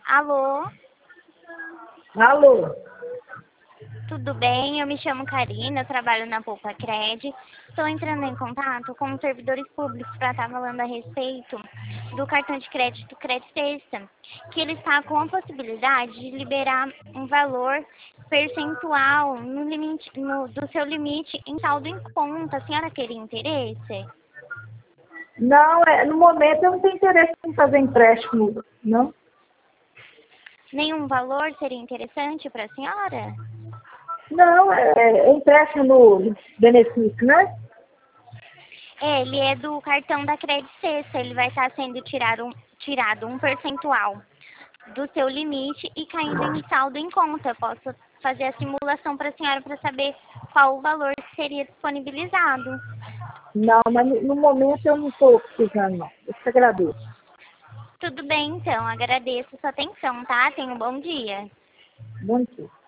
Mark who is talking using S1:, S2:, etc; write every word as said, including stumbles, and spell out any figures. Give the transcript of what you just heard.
S1: Alô,
S2: Alô?
S1: tudo bem? Eu me chamo Karina, eu trabalho na Poupa Cred. Estou entrando em contato com os servidores públicos para estar falando a respeito do cartão de crédito Creditesta, que ele está com a possibilidade de liberar um valor percentual no limite, no, do seu limite em saldo em conta. A senhora teria interesse?
S2: Não, é, no momento eu não tenho interesse em fazer empréstimo, não.
S1: Nenhum valor seria interessante para a senhora?
S2: Não, é, é empréstimo no benefício, né?
S1: É, ele é do cartão da Creditesta. Ele vai estar sendo tirado um, tirado um percentual do seu limite e caindo em saldo em conta. Posso fazer a simulação para a senhora para saber qual o valor que seria disponibilizado.
S2: Não, mas no, no momento eu não estou precisando, não. Eu te agradeço.
S1: Tudo bem, então. Agradeço sua atenção, tá? Tenha um bom dia.
S2: Bom dia.